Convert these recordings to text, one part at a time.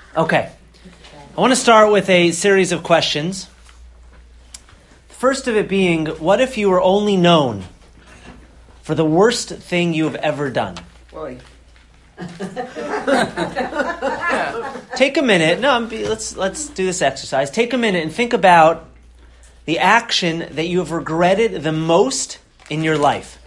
Okay. I want to start with a series of questions. First of it being, what if you were only known for the worst thing you have ever done? Boy. Take a minute. Let's do this exercise. Take a minute and think about the action that you have regretted the most in your life.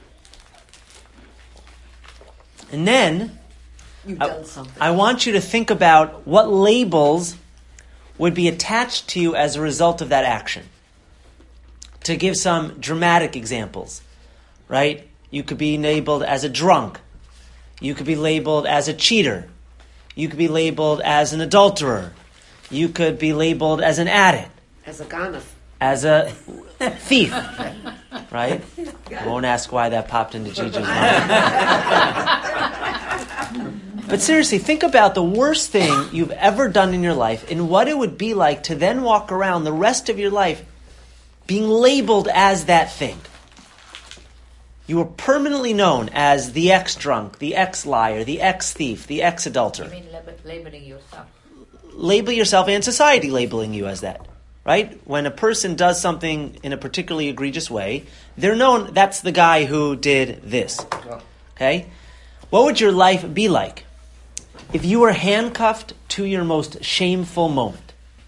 And then You've done something. I want you to think about what labels would be attached to you as a result of that action. To give some dramatic examples, right? You could be labeled as a drunk. You could be labeled as a cheater. You could be labeled as an adulterer. You could be labeled as an addict. As a ganef. As a thief, right? I won't ask why that popped into Gigi's mind. But seriously, think about the worst thing you've ever done in your life and what it would be like to then walk around the rest of your life being labeled as that thing. You were permanently known as the ex-drunk, the ex-liar, the ex-thief, the ex-adulterer. You mean labeling yourself? Label yourself and society labeling you as that. Right? When a person does something in a particularly egregious way, they're known, that's the guy who did this. Okay? What would your life be like if you were handcuffed to your most shameful moment?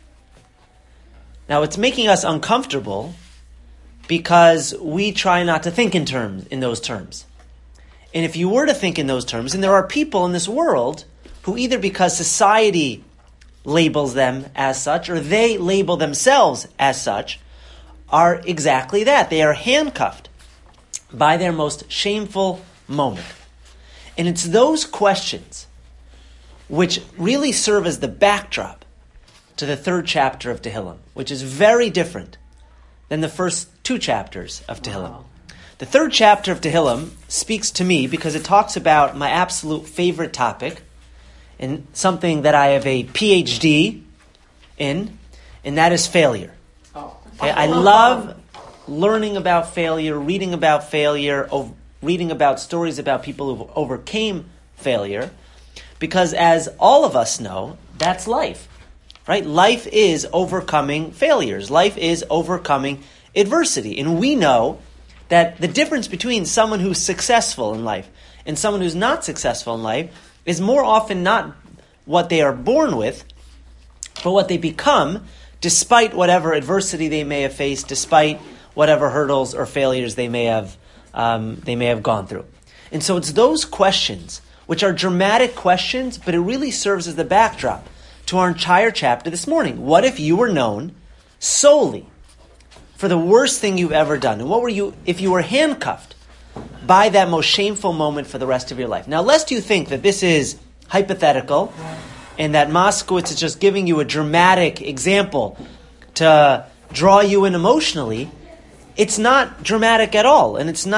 Now, it's making us uncomfortable because we try not to think in those terms. And if you were to think in those terms, and there are people in this world who either because society labels them as such, or they label themselves as such, are exactly that. They are handcuffed by their most shameful moment. And it's those questions which really serve as the backdrop to the third chapter of Tehillim, which is very different than the first two chapters of Tehillim. Wow. The third chapter of Tehillim speaks to me because it talks about my absolute favorite topic, and something that I have a PhD in, and that is failure. Okay? I love learning about failure, reading about failure, reading about stories about people who overcame failure, because as all of us know, that's life. Right? Life is overcoming failures. Life is overcoming adversity. And we know that the difference between someone who's successful in life and someone who's not successful in life is more often not what they are born with, but what they become despite whatever adversity they may have faced, despite whatever hurdles or failures they may have gone through. And so it's those questions, which are dramatic questions, but it really serves as the backdrop to our entire chapter this morning. What if you were known solely for the worst thing you've ever done? And what were you if you were handcuffed by that most shameful moment for the rest of your life? Now, lest you think that this is hypothetical and that Moskowitz is just giving you a dramatic example to draw you in emotionally, it's not dramatic at all. And it's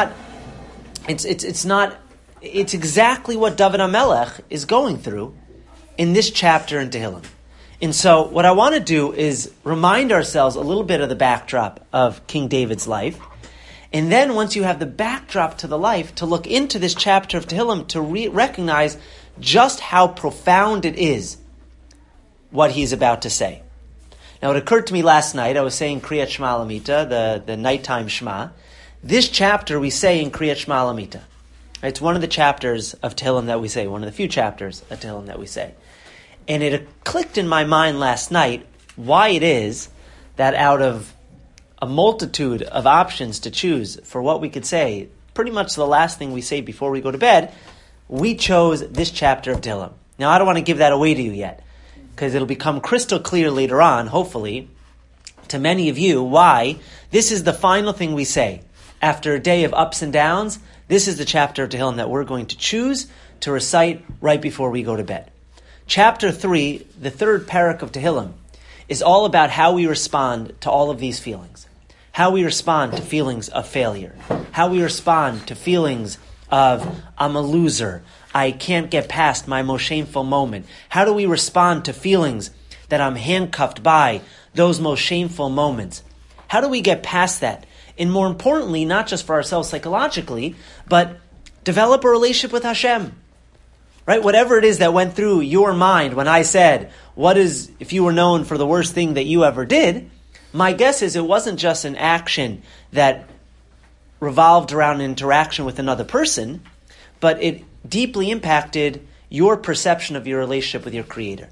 exactly what David HaMelech is going through in this chapter in Tehillim. And so what I want to do is remind ourselves a little bit of the backdrop of King David's life. And then once you have the backdrop to the life, to look into this chapter of Tehillim, to recognize just how profound it is, what he's about to say. Now it occurred to me last night, I was saying Kriyat Shema Lamita, the nighttime Shema. This chapter we say in Kriyat Shema Lamita. It's one of the chapters of Tehillim that we say, one of the few chapters of Tehillim that we say. And it clicked in my mind last night why it is that out of a multitude of options to choose for what we could say, pretty much the last thing we say before we go to bed, we chose this chapter of Tehillim. Now, I don't want to give that away to you yet, because it'll become crystal clear later on, hopefully, to many of you, why this is the final thing we say. After a day of ups and downs, this is the chapter of Tehillim that we're going to choose to recite right before we go to bed. Chapter 3, the third parak of Tehillim, is all about how we respond to all of these feelings. How we respond to feelings of failure. How we respond to feelings of, I'm a loser, I can't get past my most shameful moment. How do we respond to feelings that I'm handcuffed by those most shameful moments? How do we get past that? And more importantly, not just for ourselves psychologically, but develop a relationship with Hashem. right? Whatever it is that went through your mind when I said, if you were known for the worst thing that you ever did, my guess is it wasn't just an action that revolved around an interaction with another person, but it deeply impacted your perception of your relationship with your Creator.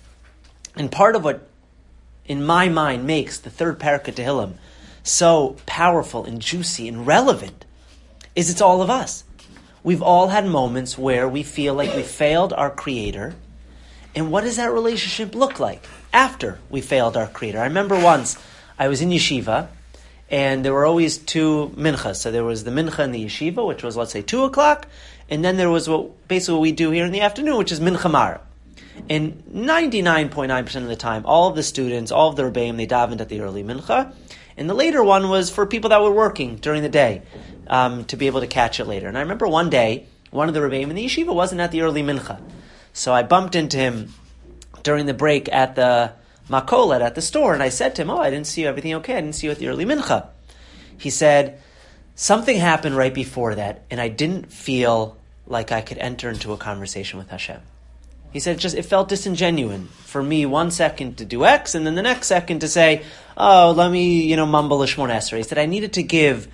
And part of what, in my mind, makes the third Parak of Tehillim so powerful and juicy and relevant is it's all of us. We've all had moments where we feel like we failed our Creator. And what does that relationship look like after we failed our Creator? I remember once I was in yeshiva, and there were always two minchas. So there was the mincha in the yeshiva, which was, let's say, 2 o'clock, and then there was basically what we do here in the afternoon, which is mincha mar. And 99.9% of the time, all of the students, all of the rebbeim, they davened at the early mincha. And the later one was for people that were working during the day, to be able to catch it later. And I remember one day, one of the rebbeim in the yeshiva wasn't at the early mincha. So I bumped into him during the break at the makolet, at the store, and I said to him, I didn't see you, everything okay? I didn't see you at the early mincha. He said, something happened right before that, and I didn't feel like I could enter into a conversation with Hashem. He said, it felt disingenuous for me 1 second to do X, and then the next second to say, let me, mumble a Shmon Esrei. He said, I needed to give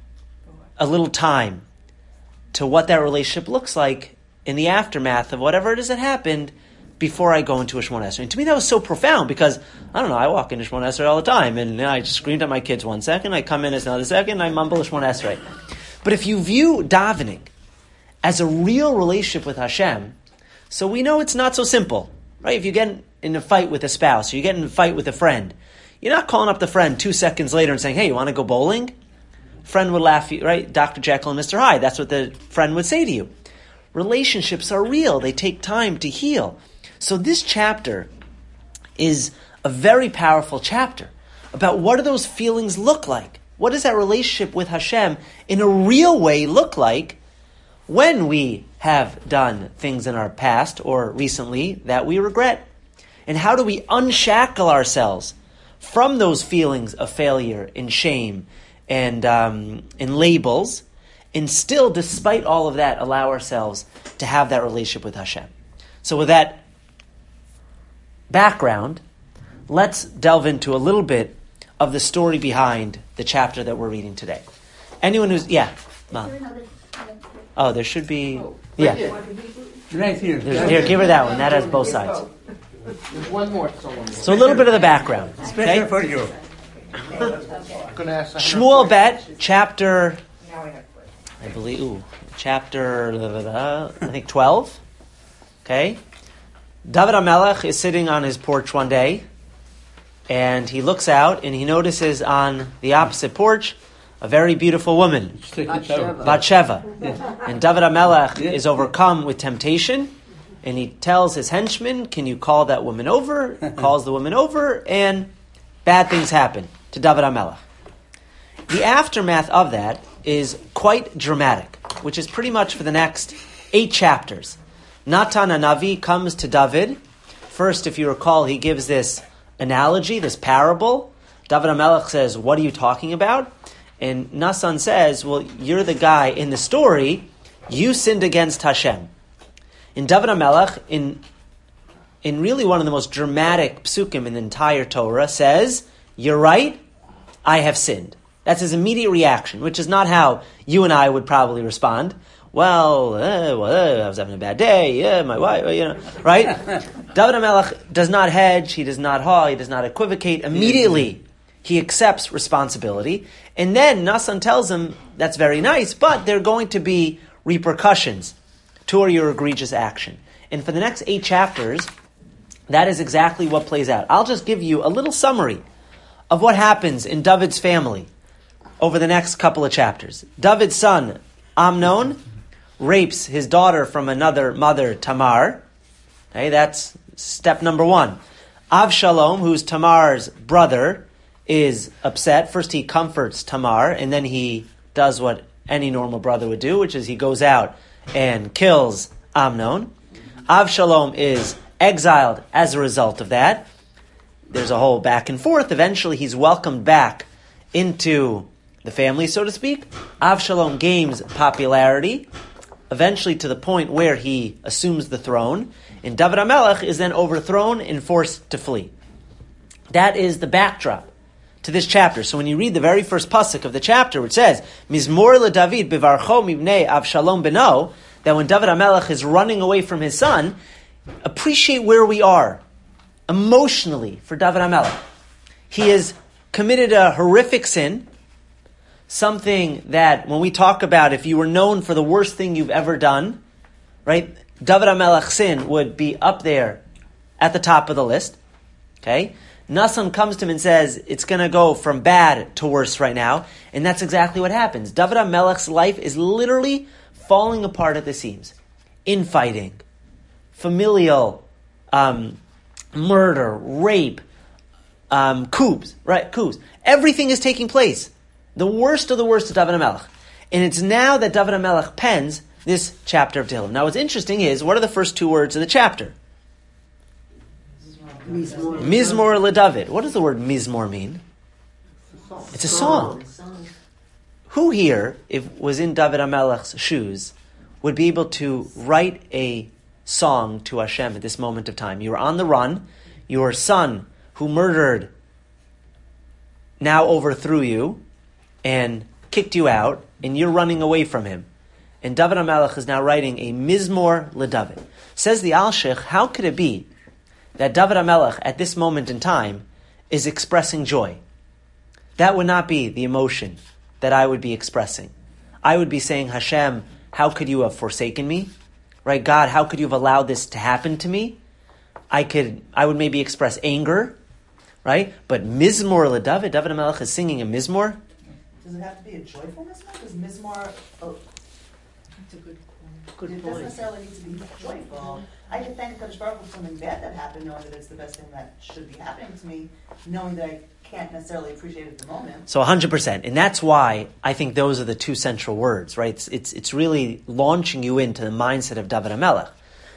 a little time to what that relationship looks like in the aftermath of whatever it is that happened before I go into a Shmon Esrei. And to me that was so profound because, I don't know, I walk into Shmon Esrei all the time, and I just screamed at my kids 1 second, I come in as another second, and I mumble a Shmon Esrei. But if you view davening as a real relationship with Hashem, so we know it's not so simple, right? If you get in a fight with a spouse, or you get in a fight with a friend, you're not calling up the friend 2 seconds later and saying, hey, you want to go bowling? Friend would laugh, right? Dr. Jekyll and Mr. Hyde, that's what the friend would say to you. Relationships are real. They take time to heal. So this chapter is a very powerful chapter about what do those feelings look like? What does that relationship with Hashem in a real way look like when we have done things in our past or recently that we regret? And how do we unshackle ourselves from those feelings of failure and shame and labels, and still, despite all of that, allow ourselves to have that relationship with Hashem? So with that background, let's delve into a little bit of the story behind the chapter that we're reading today. Anyone who's, Mom. Oh, there should be, Right here. Here, give her that one. That has both sides. There's one more. So a little bit of the background. Special Okay? for you. Shmuel Bet, chapter, I believe, chapter, I think 12. Okay? David HaMelech is sitting on his porch one day, and he looks out, and he notices on the opposite porch a very beautiful woman, Bathsheba. And David HaMelech is overcome with temptation, and he tells his henchmen, can you call that woman over? Calls the woman over, and bad things happen to David HaMelech. The aftermath of that is quite dramatic, which is pretty much for the next 8 chapters. Natan HaNavi comes to David. First, if you recall, he gives this analogy, this parable. David HaMelech says, what are you talking about? And Natan says, well, you're the guy in the story, you sinned against Hashem. And David HaMelech, in really one of the most dramatic psukim in the entire Torah, says, you're right, I have sinned. That's his immediate reaction, which is not how you and I would probably respond. Well, I was having a bad day, my wife, right? David HaMelech does not hedge, he does not haw, he does not equivocate. Immediately, he accepts responsibility. And then Natan tells him, that's very nice, but there are going to be repercussions to your egregious action. And for the next 8 chapters, that is exactly what plays out. I'll just give you a little summary of what happens in David's family over the next couple of chapters. David's son, Amnon, rapes his daughter from another mother, Tamar. Okay, that's step number 1. Avshalom, who's Tamar's brother, is upset. First he comforts Tamar, and then he does what any normal brother would do, which is he goes out and kills Amnon. Avshalom is exiled as a result of that. There's a whole back and forth. Eventually he's welcomed back into the family, so to speak. Avshalom gains popularity. eventually to the point where he assumes the throne, and David HaMelech is then overthrown and forced to flee. That is the backdrop to this chapter. So when you read the very first pasuk of the chapter, which says, Mizmor LeDavid Bivarcho Mibnei Avshalom Beno, that when David HaMelech is running away from his son, appreciate where we are emotionally for David HaMelech. He has committed a horrific sin, something that when we talk about if you were known for the worst thing you've ever done, right, David HaMelech's sin would be up there at the top of the list. Okay? Nasan comes to him and says, it's going to go from bad to worse right now. And that's exactly what happens. David HaMelech's life is literally falling apart at the seams. Infighting, familial murder, rape, coups, right? Coups. Everything is taking place. The worst of the worst of David HaMelech. And it's now that David HaMelech pens this chapter of Tehillim. Now what's interesting is, what are the first two words of the chapter? Mizmor LeDavid. What does the word Mizmor mean? It's a song. Who here, if was in David HaMelech's shoes, would be able to write a song to Hashem at this moment of time? You are on the run. Your son, who murdered, now overthrew you and kicked you out, and you're running away from him. And David HaMelech is now writing a Mizmor LeDavid. Says the Alshich, how could it be that David HaMelech at this moment in time is expressing joy? That would not be the emotion that I would be expressing. I would be saying, Hashem, how could you have forsaken me? Right, God, how could you have allowed this to happen to me? I would maybe express anger, right? But Mizmor LeDavid, David HaMelech is singing a Mizmor. Does it have to be a joyful Mizmor? Does Mizmor... That's a good It point. doesn't necessarily need to be joyful. I can thank Kadosh Baruch Hu for something bad that happened, knowing that it's the best thing that should be happening to me, knowing that I can't necessarily appreciate it at the moment. So 100%. And that's why I think those are the two central words, right? It's really launching you into the mindset of David HaMelech.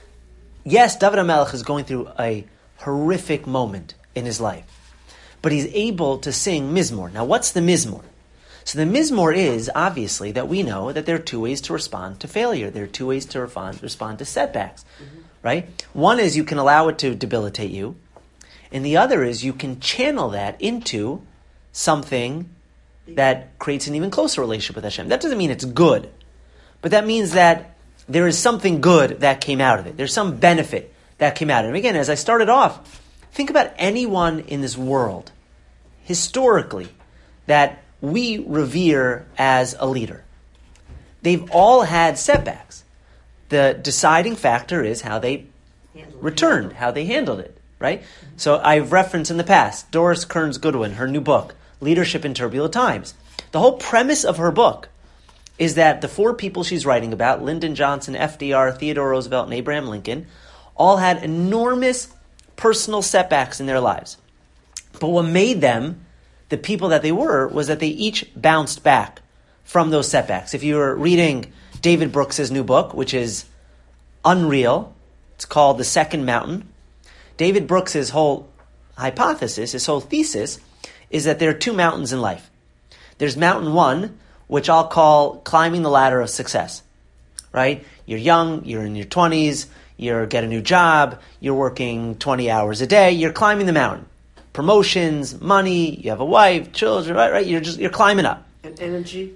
Yes, David HaMelech is going through a horrific moment in his life, but he's able to sing Mizmor. Now, what's the Mizmor? So the Mizmor is, obviously, that we know that there are two ways to respond to failure. There are two ways to respond to setbacks, right? One is you can allow it to debilitate you, and the other is you can channel that into something that creates an even closer relationship with Hashem. That doesn't mean it's good, but that means that there is something good that came out of it. There's some benefit that came out of it. And again, as I started off, think about anyone in this world, historically, that we revere as a leader. They've all had setbacks. The deciding factor is how they returned, how they handled it, right? So I've referenced in the past, Doris Kearns Goodwin, her new book, Leadership in Turbulent Times. The whole premise of her book is that the four people she's writing about, Lyndon Johnson, FDR, Theodore Roosevelt, and Abraham Lincoln, all had enormous personal setbacks in their lives. But what made them the people that they were was that they each bounced back from those setbacks. If you were reading David Brooks' new book, which is unreal, it's called The Second Mountain. David Brooks' whole hypothesis, his whole thesis, is that there are two mountains in life. There's mountain one, which I'll call climbing the ladder of success, right? You're young, you're in your 20s, you get a new job, you're working 20 hours a day, you're climbing the mountain. Promotions, money, you have a wife, children, right? You're climbing up. And energy.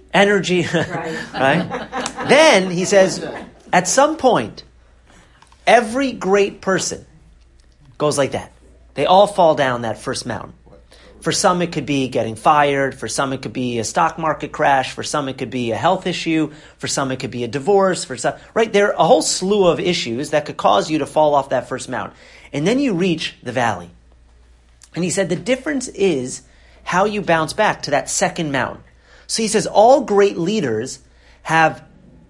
Right? Then, he says, at some point, every great person goes like that. They all fall down that first mountain. For some, it could be getting fired. For some, it could be a stock market crash. For some, it could be a health issue. For some, it could be a divorce. For some, right? There are a whole slew of issues that could cause you to fall off that first mountain. And then you reach the valley. And he said the difference is how you bounce back to that second mountain. So he says all great leaders have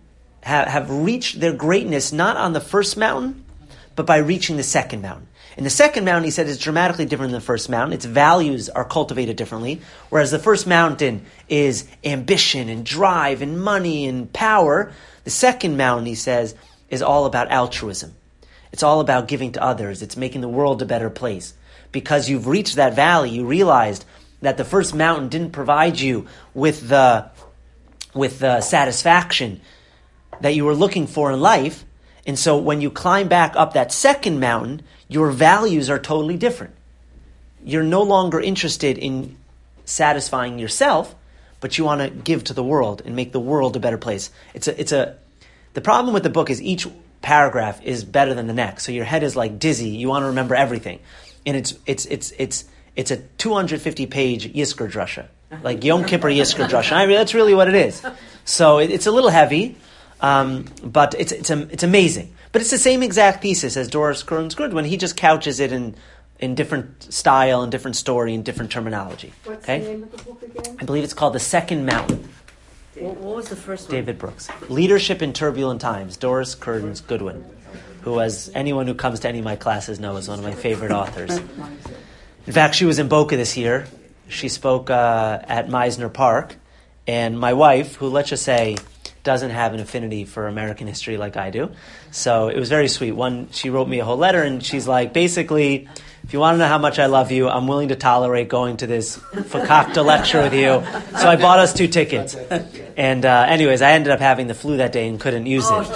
reached their greatness not on the first mountain, but by reaching the second mountain. And the second mountain, he said, is dramatically different than the first mountain. Its values are cultivated differently. Whereas the first mountain is ambition and drive and money and power. The second mountain, he says, is all about altruism. It's all about giving to others. It's making the world a better place. Because you've reached that valley, you realized that the first mountain didn't provide you with the satisfaction that you were looking for in life. And so when you climb back up that second mountain, your values are totally different. You're no longer interested in satisfying yourself, but you want to give to the world and make the world a better place. The problem with the book is each paragraph is better than the next. So your head is like dizzy. You want to remember everything. And it's a 250-page Yizkor Drasha, like Yom Kippur Yizkor Drasha. That's really what it is. So it's a little heavy, but it's amazing. But it's the same exact thesis as Doris Kearns Goodwin. He just couches it in different style and different story and different terminology. What's Okay? the name of the book again? I believe it's called The Second Mountain. What was the first one? David Brooks. Leadership in Turbulent Times. Doris Kearns Goodwin, who, as anyone who comes to any of my classes knows, is one of my favorite authors. In fact, she was in Boca this year. She spoke at Meisner Park. And my wife, who, let's just say, doesn't have an affinity for American history like I do. So it was very sweet. She wrote me a whole letter, and she's like, basically, if you want to know how much I love you, I'm willing to tolerate going to this fakakta lecture with you. So I bought us 2 tickets. And anyways, I ended up having the flu that day and couldn't use it.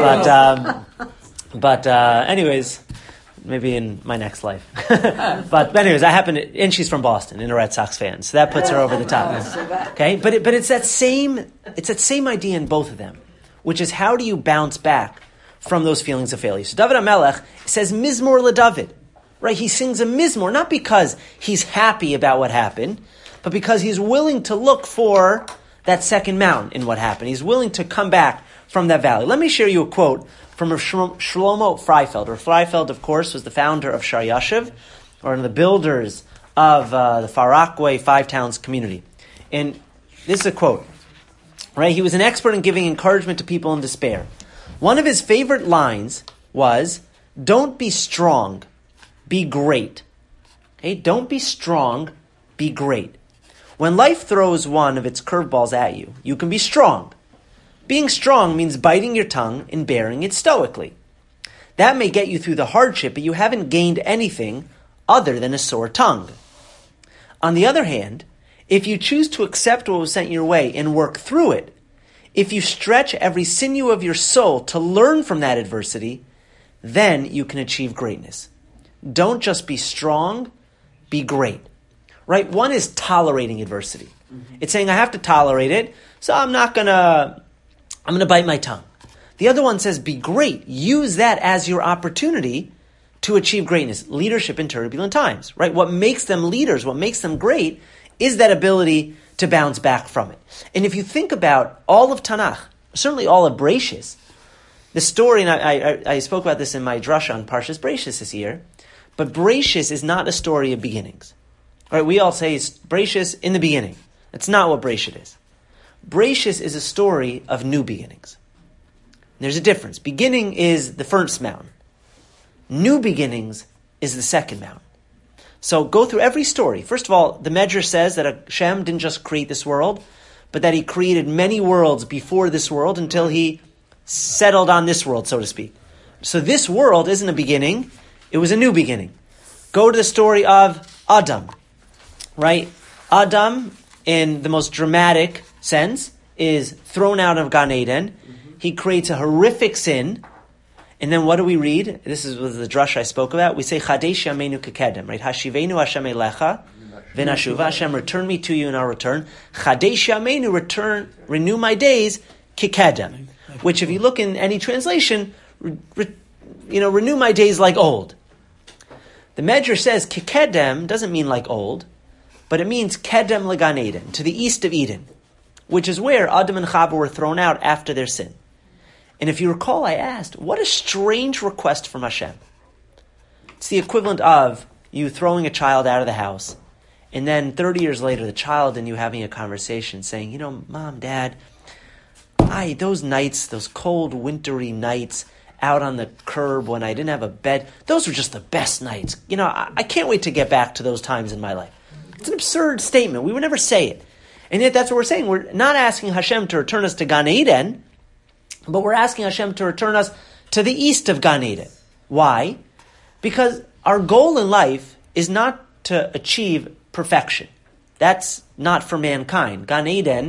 But anyways, maybe in my next life. But anyways, and she's from Boston and a Red Sox fan, so that puts her over the top. Okay, but it's that same idea in both of them, which is how do you bounce back from those feelings of failure? So David HaMelech says Mizmor LeDavid, right? He sings a Mizmor not because he's happy about what happened, but because he's willing to look for that second mountain in what happened. He's willing to come back from that valley. Let me share you a quote from Shlomo Freifeld. Freifeld, of course, was the founder of Shar Yashiv, or one of the builders of the Far Rockaway Five Towns community. And this is a quote, right? He was an expert in giving encouragement to people in despair. One of his favorite lines was, "Don't be strong, be great." Okay, don't be strong, be great. When life throws one of its curveballs at you, you can be strong. Being strong means biting your tongue and bearing it stoically. That may get you through the hardship, but you haven't gained anything other than a sore tongue. On the other hand, if you choose to accept what was sent your way and work through it, if you stretch every sinew of your soul to learn from that adversity, then you can achieve greatness. Don't just be strong, be great. Right? One is tolerating adversity. It's saying I have to tolerate it, so I'm going to bite my tongue. The other one says be great. Use that as your opportunity to achieve greatness. Leadership in turbulent times. Right? What makes them leaders, what makes them great, is that ability to bounce back from it. And if you think about all of Tanakh, certainly all of Bereishis, the story, and I spoke about this in my drasha on Parshas Bereishis this year, but Bereishis is not a story of beginnings. Right? We all say it's Bereishis in the beginning. That's not what Bereishis is. Bereishis is a story of new beginnings. There's a difference. Beginning is the first mountain. New beginnings is the second mountain. So go through every story. First of all, the Medrash says that Hashem didn't just create this world, but that he created many worlds before this world until he settled on this world, so to speak. So this world isn't a beginning, it was a new beginning. Go to the story of Adam, right? Adam, in the most dramatic sense, is thrown out of Gan Eden. He creates a horrific sin. And then what do we read? This is the drush I spoke about. We say, Chadesh Yameinu Kekedem, right? Hashivenu Hashem Elecha, V'nashuva, Hashem, return me to you and I'll return. Chadesh Yameinu, renew my days, Kekedem. Which if you look in any translation, renew my days like old. The Medrash says, Kekedem doesn't mean like old, but it means Kedem Legan Eden, to the east of Eden, which is where Adam and Chava were thrown out after their sin. And if you recall, I asked, what a strange request from Hashem. It's the equivalent of you throwing a child out of the house, and then 30 years later, the child and you having a conversation saying, Mom, Dad, those nights, those cold, wintry nights out on the curb when I didn't have a bed, those were just the best nights. I can't wait to get back to those times in my life. It's an absurd statement. We would never say it. And yet that's what we're saying. We're not asking Hashem to return us to Gan Eden, but we're asking Hashem to return us to the east of Gan Eden. Why? Because our goal in life is not to achieve perfection. That's not for mankind. Gan Eden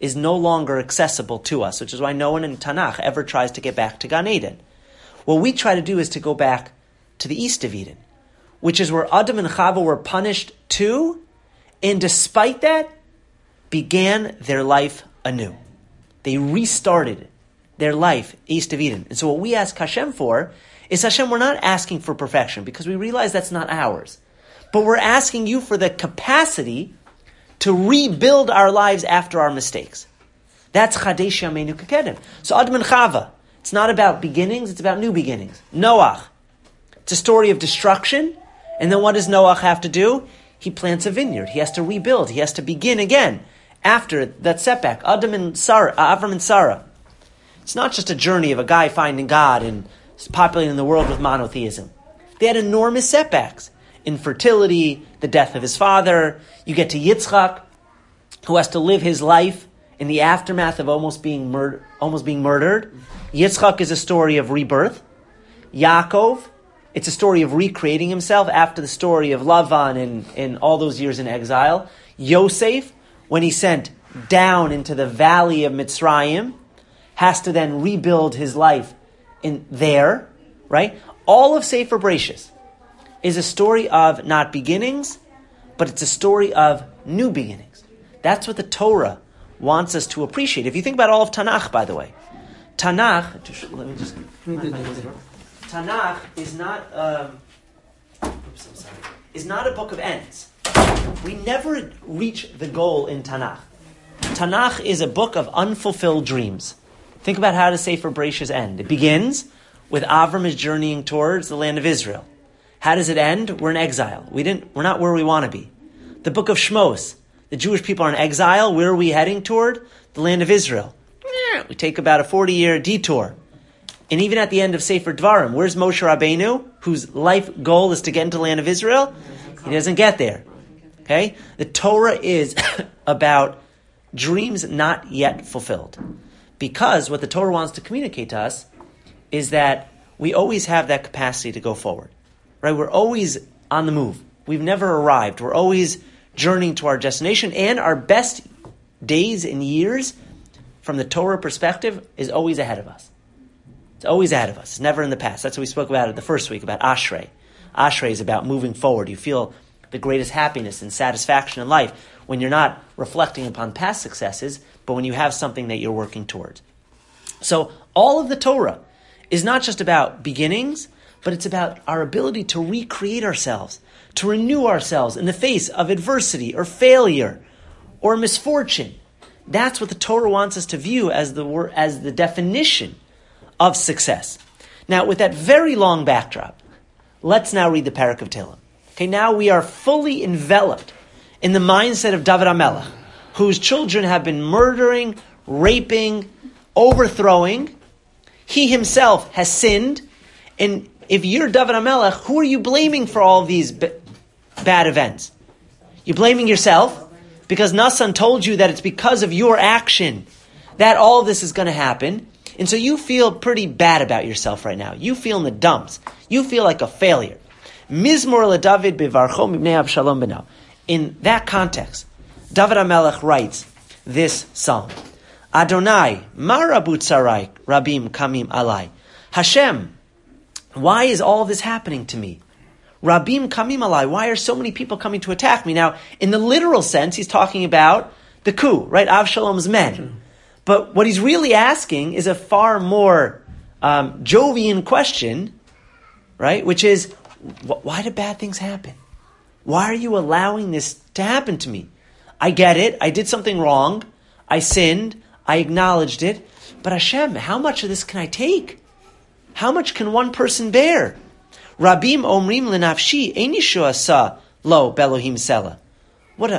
is no longer accessible to us, which is why no one in Tanakh ever tries to get back to Gan Eden. What we try to do is to go back to the east of Eden, which is where Adam and Chava were punished too, and despite that, began their life anew. They restarted their life east of Eden. And so what we ask Hashem for is, Hashem, we're not asking for perfection because we realize that's not ours. But we're asking you for the capacity to rebuild our lives after our mistakes. That's Chadesh Yameinu Kekedem. So Adam and Chava, it's not about beginnings, it's about new beginnings. Noach, it's a story of destruction. And then what does Noach have to do? He plants a vineyard. He has to rebuild. He has to begin again after that setback. Avram and Sarah. It's not just a journey of a guy finding God and populating the world with monotheism. They had enormous setbacks. Infertility, the death of his father. You get to Yitzchak, who has to live his life in the aftermath of almost being murdered. Yitzchak is a story of rebirth. Yaakov, it's a story of recreating himself after the story of Lavan and all those years in exile. Yosef, when he's sent down into the valley of Mitzrayim, has to then rebuild his life in there, right? All of Sefer Bereshis is a story of not beginnings, but it's a story of new beginnings. That's what the Torah wants us to appreciate. If you think about all of Tanakh, by the way, Tanakh is not is not a book of ends. We never reach the goal in Tanakh. Tanakh is a book of unfulfilled dreams. Think about how does Sefer Bereshis end. It begins with Avram is journeying towards the land of Israel. How does it end? We're in exile. We're not where we want to be. The book of Shmos, the Jewish people are in exile. Where are we heading toward? The land of Israel. We take about a 40-year detour. And even at the end of Sefer Dvarim, where's Moshe Rabbeinu, whose life goal is to get into the land of Israel? He doesn't get there. Okay? The Torah is about dreams not yet fulfilled. Because what the Torah wants to communicate to us is that we always have that capacity to go forward. Right? We're always on the move. We've never arrived. We're always journeying to our destination, and our best days and years from the Torah perspective is always ahead of us. It's always ahead of us. It's never in the past. That's what we spoke about it the first week, about Ashrei. Ashrei is about moving forward. You feel the greatest happiness and satisfaction in life when you're not reflecting upon past successes, but when you have something that you're working towards. So all of the Torah is not just about beginnings, but it's about our ability to recreate ourselves, to renew ourselves in the face of adversity or failure or misfortune. That's what the Torah wants us to view as the definition of success. Now, with that very long backdrop, let's now read the Parak of Tehillim. Okay, now we are fully enveloped in the mindset of David HaMelech, whose children have been murdering, raping, overthrowing. He himself has sinned, and if you're David HaMelech, who are you blaming for all of these bad events? You're blaming yourself because Nasan told you that it's because of your action that all of this is going to happen. And so you feel pretty bad about yourself right now. You feel in the dumps. You feel like a failure. Mizmor LeDavid bevarcho mipnei Avshalom beno. In that context, David HaMelech writes this psalm. Adonai, ma rabu tzarai rabim kamim alai. Hashem, why is all of this happening to me? Rabim kamim alai. Why are so many people coming to attack me? Now, in the literal sense, he's talking about the coup, right? Avshalom's men. But what he's really asking is a far more Jovian question, right? Which is, why do bad things happen? Why are you allowing this to happen to me? I get it. I did something wrong. I sinned. I acknowledged it. But Hashem, how much of this can I take? How much can one person bear? Rabim omrim lenafshi ein yeshua sa lo belohim sela. What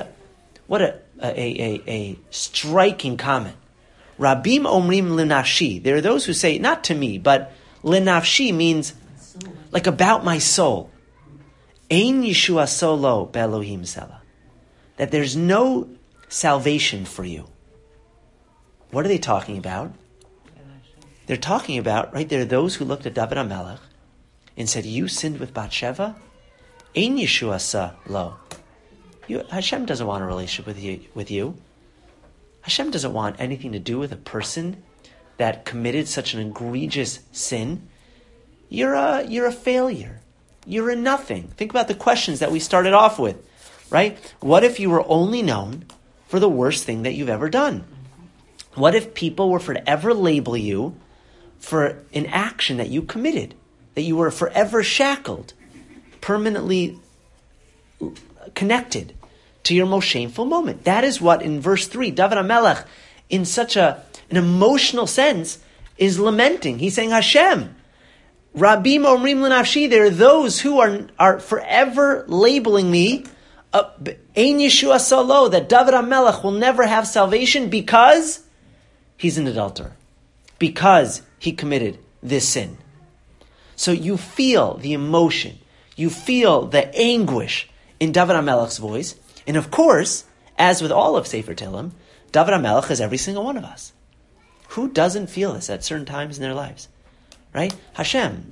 a striking comment. Rabim omrim lenafshi. There are those who say, not to me, but lenafshi means like about my soul. Ein yeshua solo belohim sela. That there's no salvation for you. What are they talking about? They're talking about, right, there are those who looked at David HaMelech and said, you sinned with Bathsheba? Ein Yeshua sa lo. Hashem doesn't want a relationship with you. Hashem doesn't want anything to do with a person that committed such an egregious sin. You're a failure. You're a nothing. Think about the questions that we started off with, right? What if you were only known for the worst thing that you've ever done? What if people were forever label you for an action that you committed, that you were forever shackled, permanently connected to your most shameful moment? That is what in verse 3, David HaMelech, in such an emotional sense, is lamenting. He's saying, Hashem, Rabim Omrim L'Nafshi, there are those who are forever labeling me, Ein Yeshua Salo, that David HaMelech will never have salvation because he's an adulterer, because he committed this sin. So you feel the emotion, you feel the anguish in David HaMelech's voice, and of course, as with all of Sefer Tehillim, David HaMelech is every single one of us. Who doesn't feel this at certain times in their lives? Right? Hashem,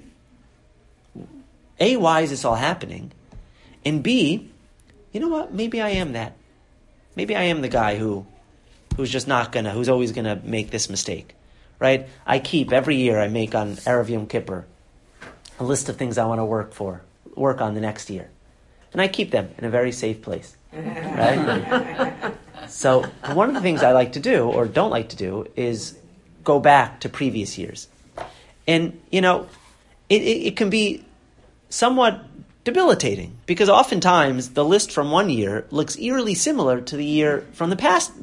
A, why is this all happening? And B, you know what? Maybe I am that. Maybe I am the guy who's always gonna make this mistake. Right? I keep, every year I make on Erev Yom Kippur a list of things I want to work on the next year. And I keep them in a very safe place. Right? So one of the things I like to do, or don't like to do, is go back to previous years. And, it can be somewhat debilitating, because oftentimes the list from one year looks eerily similar to the list from the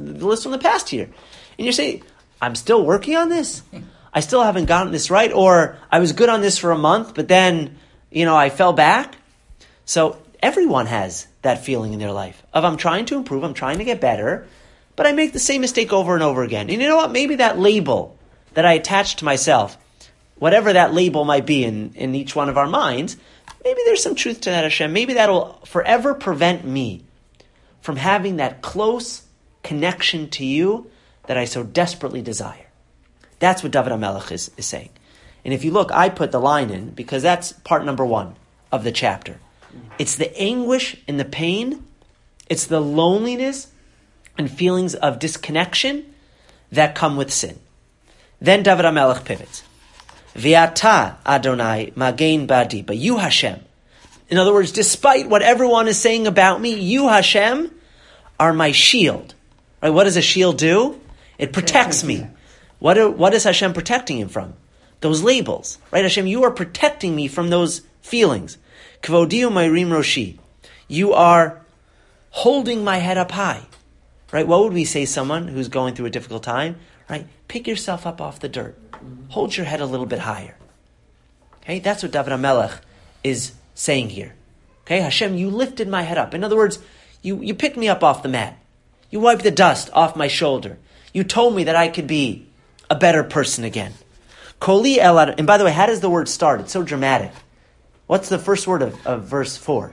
past year. And you say, I'm still working on this? I still haven't gotten this right? Or I was good on this for a month, but then, I fell back? So everyone has that feeling in their life of, I'm trying to improve, I'm trying to get better, but I make the same mistake over and over again. And you know what? Maybe that label that I attach to myself, whatever that label might be in each one of our minds, maybe there's some truth to that, Hashem. Maybe that'll forever prevent me from having that close connection to you that I so desperately desire. That's what David HaMelech is saying. And if you look, I put the line in because that's part number 1 of the chapter. It's the anguish and the pain. It's the loneliness and feelings of disconnection that come with sin. Then David HaMelech pivots. V'ata Adonai Magen Badi, but you Hashem. In other words, despite what everyone is saying about me, you Hashem are my shield. Right? What does a shield do? It protects me. What is Hashem protecting him from? Those labels. Right? Hashem, you are protecting me from those feelings. Kvodiu Mairim Roshi. You are holding my head up high. Right? What would we say someone who's going through a difficult time? Right? Pick yourself up off the dirt. Hold your head a little bit higher. Okay? That's what David HaMelech is saying here. Okay? Hashem, you lifted my head up. In other words, you picked me up off the mat. You wiped the dust off my shoulder. You told me that I could be a better person again. Koli elad. And by the way, how does the word start? It's so dramatic. What's the first word of verse 4?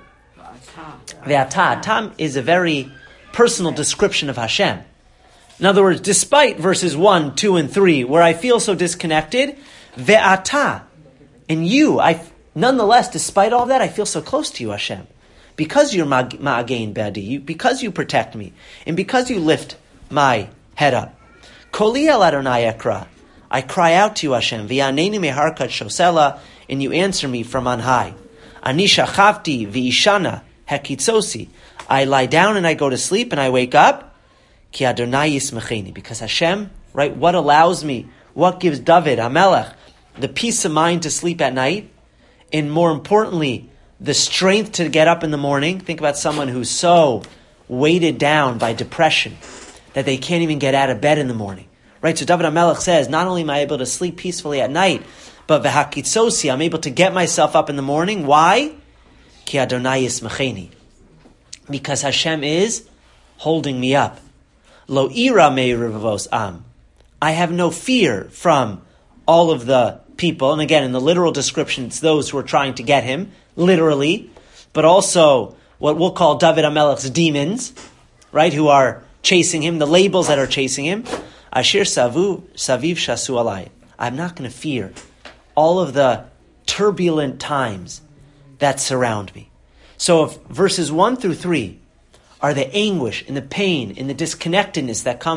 Ve'ata. Tam is a very personal description of Hashem. In other words, despite verses 1, 2, and 3, where I feel so disconnected, ve'ata, and you, nonetheless, despite all that, I feel so close to you, Hashem. Because you're ma'agein badi, because you protect me, and because you lift my head up. Koli el Adonai ekra, I cry out to you, Hashem, v'yaneni meharkat shosela, and you answer me from on high. Ani shachavti v'ishana hekitzosi, I lie down and I go to sleep and I wake up. Ki Adonai yismecheni, because Hashem, right, what allows me, what gives David HaMelech the peace of mind to sleep at night, and more importantly, the strength to get up in the morning. Think about someone who's so weighted down by depression that they can't even get out of bed in the morning. Right? So David HaMelech says, not only am I able to sleep peacefully at night, but v'hakitzosi, I'm able to get myself up in the morning. Why? Ki Adonai yismecheni, because Hashem is holding me up. Lo ira me revavos am. I have no fear from all of the people. And again, in the literal description, it's those who are trying to get him, literally, but also what we'll call David HaMelech's demons, right, who are chasing him, the labels that are chasing him. Ashir saviv shasu alai. I'm not going to fear all of the turbulent times that surround me. So if verses 1 through 3 are the anguish and the pain and the disconnectedness that comes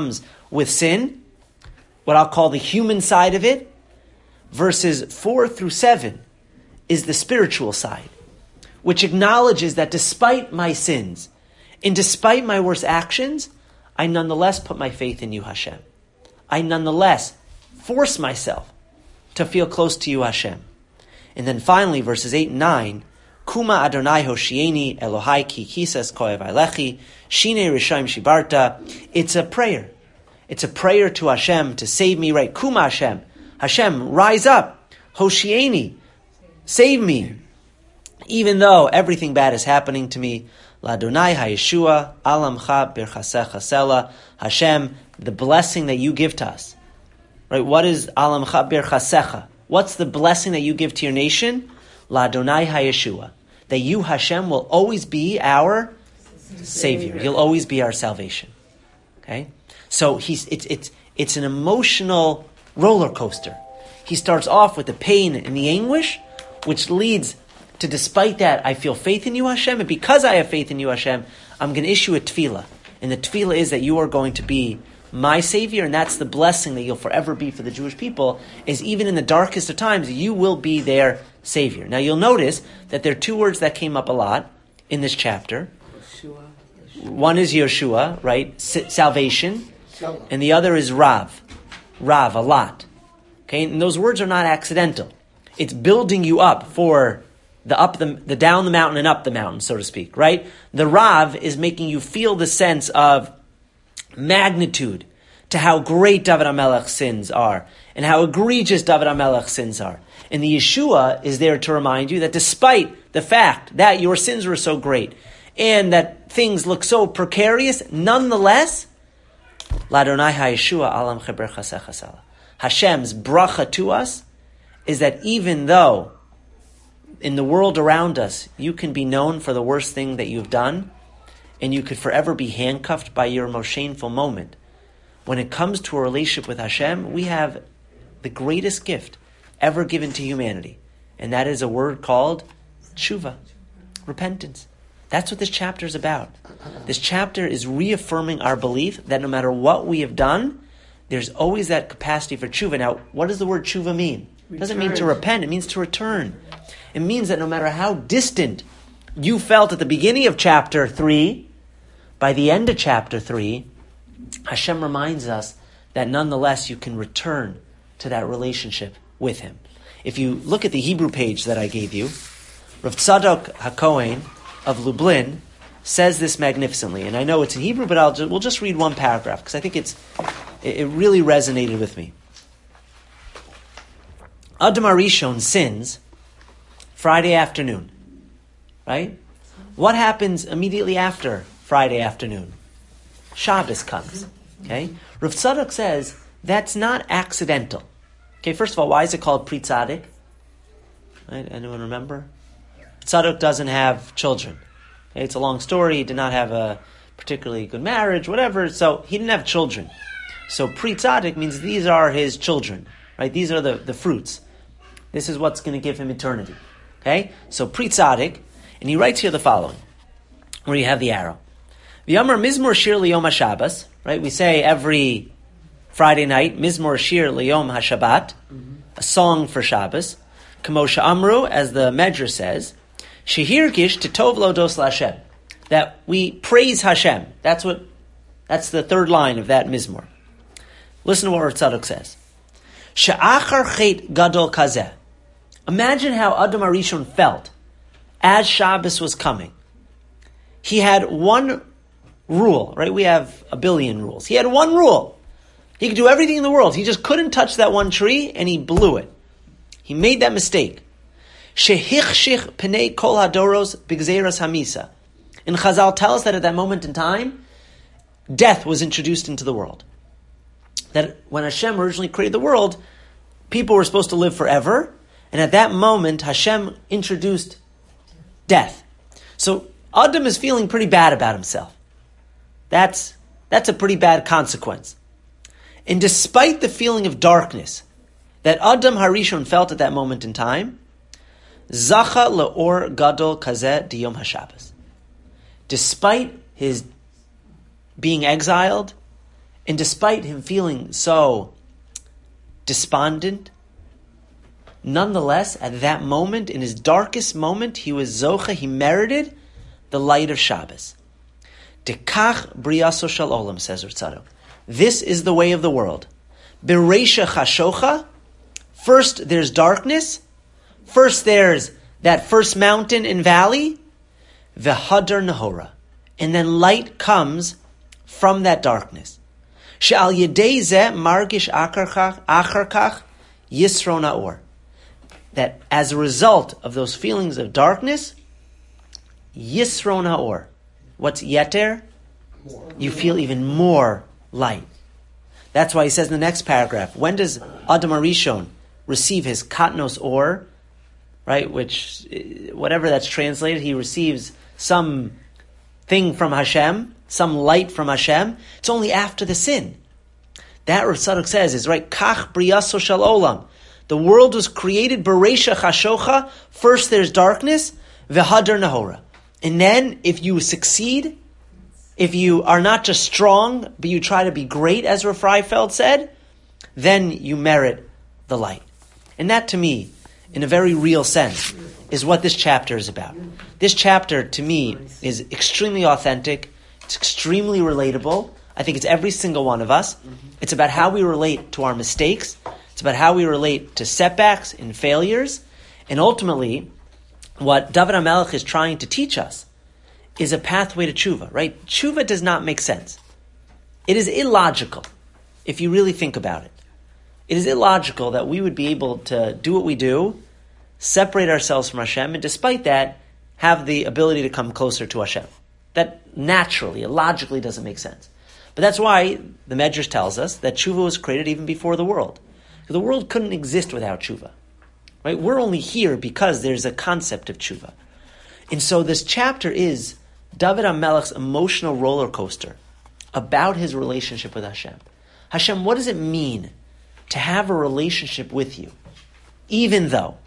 with sin, what I'll call the human side of it. Verses 4 through 7 is the spiritual side, which acknowledges that despite my sins and despite my worst actions, I nonetheless put my faith in you, Hashem. I nonetheless force myself to feel close to you, Hashem. And then finally, verses 8 and 9, Kuma Adonai Hoshieni Elohai Ki Kisas Koev Ailechi Shine Rishayim Shibarta. It's a prayer. It's a prayer to Hashem to save me, right? Kuma Hashem. Hashem, rise up. Hoshieni. Save me. Even though everything bad is happening to me. Ladonai HaYeshua Alamcha Birchasecha Sela. Hashem, the blessing that you give to us. Right? What is Alamcha Birchasecha? What's the blessing that you give to your nation? Ladonai HaYeshua. That you, Hashem, will always be our Savior. You'll always be our salvation. Okay? So it's an emotional roller coaster. He starts off with the pain and the anguish, which leads to, despite that, I feel faith in you, Hashem, and because I have faith in you, Hashem, I'm going to issue a tefillah. And the tefillah is that you are going to be my Savior, and that's the blessing that you'll forever be for the Jewish people, is even in the darkest of times, you will be their Savior. Now you'll notice that there are two words that came up a lot in this chapter. One is Yeshua, right? Salvation. And the other is Rav. Rav, a lot. Okay, and those words are not accidental. It's building you up for the down the mountain and up the mountain, so to speak, right? The Rav is making you feel the sense of magnitude to how great David HaMelech's sins are and how egregious David HaMelech's sins are. And the Yeshua is there to remind you that despite the fact that your sins were so great and that things look so precarious, nonetheless, Ladonai HaYeshua Alam Cheber Chasecha Sala. Hashem's bracha to us is that even though in the world around us you can be known for the worst thing that you've done, and you could forever be handcuffed by your most shameful moment, when it comes to a relationship with Hashem, we have the greatest gift ever given to humanity, and that is a word called tshuva, repentance. That's what this chapter is about. This chapter is reaffirming our belief that no matter what we have done, there's always that capacity for tshuva. Now, what does the word tshuva mean? It doesn't mean to repent, it means to return. It means that no matter how distant you felt at the beginning of chapter 3, by the end of chapter 3, Hashem reminds us that nonetheless you can return to that relationship with Him. If you look at the Hebrew page that I gave you, Rav Tzadok HaKohen of Lublin says this magnificently, and I know it's in Hebrew, but we'll just read one paragraph because I think it really resonated with me. Adam HaRishon sins Friday afternoon, right? What happens immediately after Friday afternoon? Shabbos comes, okay? Rav Tzadok says that's not accidental. Okay, first of all, why is it called Pri Tzadik? Right? Anyone remember? Tzadok doesn't have children. Okay, it's a long story. He did not have a particularly good marriage, whatever, so he didn't have children. So Pri Tzadik means these are his children, right? These are the fruits. This is what's going to give him eternity. Okay? So Pri Tzadik, and he writes here the following, where you have the arrow. V'yamar Mizmor Shir Liyom HaShabbos, right? We say every Friday night, Mizmor Shir Liyom HaShabbat, a song for Shabbos. Kamosha Amru, as the Medrash says, Shehir Gish Titov Lodos LaHashem, that we praise Hashem. That's the third line of that Mizmor. Listen to what Rav Tzadok says. She'achar Chet Gadol Kazeh. Imagine how Adam HaRishon felt as Shabbos was coming. He had one rule, right? We have a billion rules. He had one rule. He could do everything in the world. He just couldn't touch that one tree, and he blew it. He made that mistake. Shehichshich Pnei Kol Hadoros B'Gzeiras Hamisa. And Chazal tells us that at that moment in time, death was introduced into the world. That when Hashem originally created the world, people were supposed to live forever, and at that moment, Hashem introduced death. So Adam is feeling pretty bad about himself. That's a pretty bad consequence. And despite the feeling of darkness that Adam HaRishon felt at that moment in time, Zacha le'or gadol kazeh diyom HaShabbos. Despite his being exiled And despite him feeling so despondent, nonetheless, at that moment, in his darkest moment, he was zocha, he merited the light of Shabbos. Dekach briyaso shel olam, says Ritzado. This is the way of the world. Bereisha chashocha, first there's darkness, first there's that first mountain and valley, v'hadar nahora, and then light comes from that darkness. She'al yedei zeh margish acharkach yisro na'or. That as a result of those feelings of darkness, yisro na'or. What's yeter? You feel even more light. That's why he says in the next paragraph, when does Adam HaRishon receive his katnos or, right, which, whatever that's translated, he receives some thing from Hashem, some light from Hashem. It's only after the sin. That Rav Tzadok says is, right, kach briyaso shel olam. The world was created, bereisha chashocha, first there's darkness, v'hadar nahora. And then, if you succeed, if you are not just strong, but you try to be great, as Rav Freifeld said, then you merit the light. And that, to me, in a very real sense, is what this chapter is about. This chapter, to me, is extremely authentic. It's extremely relatable. I think it's every single one of us. It's about how we relate to our mistakes. It's about how we relate to setbacks and failures. And ultimately, what David HaMelech is trying to teach us is a pathway to tshuva, right? Tshuva does not make sense. It is illogical, if you really think about it. It is illogical that we would be able to do what we do, separate ourselves from Hashem, and despite that, have the ability to come closer to Hashem. That naturally, logically doesn't make sense. But that's why the Medrash tells us that tshuva was created even before the world. The world couldn't exist without tshuva. Right? We're only here because there's a concept of tshuva. And so this chapter is David HaMelech's emotional roller coaster about his relationship with Hashem. Hashem, what does it mean to have a relationship with you? Even though.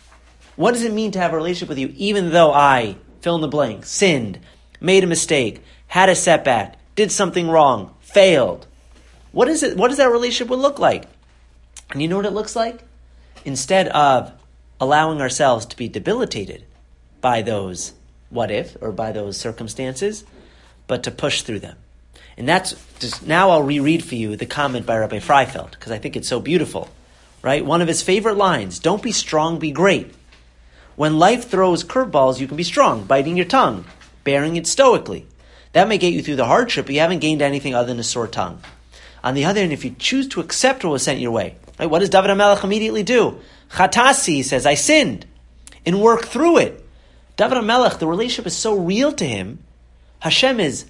What does it mean to have a relationship with you even though I, fill in the blank, sinned, made a mistake, had a setback, did something wrong, failed? What is it? What does that relationship look like? And you know what it looks like? Instead of allowing ourselves to be debilitated by those what if, or by those circumstances, but to push through them. And that's just, now I'll reread for you the comment by Rabbi Freifeld, because I think it's so beautiful. Right? One of his favorite lines, don't be strong, be great. When life throws curveballs, you can be strong, biting your tongue, bearing it stoically. That may get you through the hardship, but you haven't gained anything other than a sore tongue. On the other hand, if you choose to accept what was sent your way, right, what does David HaMelech immediately do? Chatasi, he says, I sinned, and work through it. David HaMelech, the relationship is so real to him. Hashem is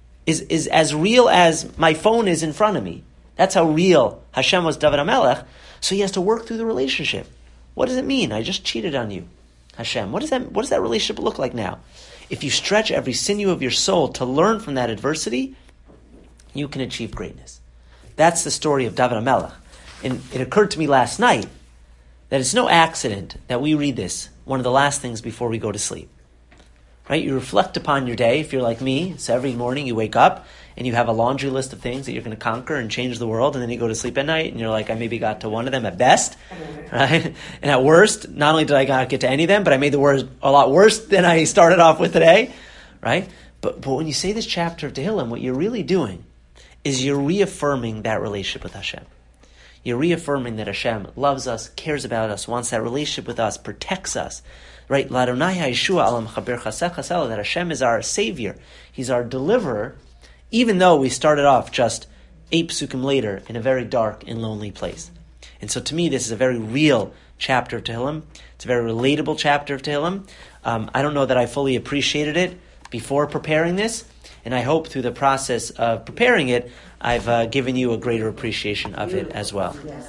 as real as my phone is in front of me. That's how real Hashem was David HaMelech. So he has to work through the relationship. What does it mean? I just cheated on you, Hashem. What does that relationship look like now? If you stretch every sinew of your soul to learn from that adversity, you can achieve greatness. That's the story of David HaMelech. And it occurred to me last night that it's no accident that we read this one of the last things before we go to sleep. Right? You reflect upon your day, if you're like me, so every morning you wake up and you have a laundry list of things that you're going to conquer and change the world, and then you go to sleep at night and you're like, I maybe got to one of them at best, right? And at worst, not only did I not get to any of them, but I made the worst a lot worse than I started off with today, right? But when you say this chapter of Tehillim, what you're really doing is you're reaffirming that relationship with Hashem. You're reaffirming that Hashem loves us, cares about us, wants that relationship with us, protects us. Right? That Hashem is our Savior. He's our deliverer, even though we started off just 8 psukim later in a very dark and lonely place. And so to me, this is a very real chapter of Tehillim. It's a very relatable chapter of Tehillim. I don't know that I fully appreciated it before preparing this, and I hope through the process of preparing it, I've given you a greater appreciation of it as well.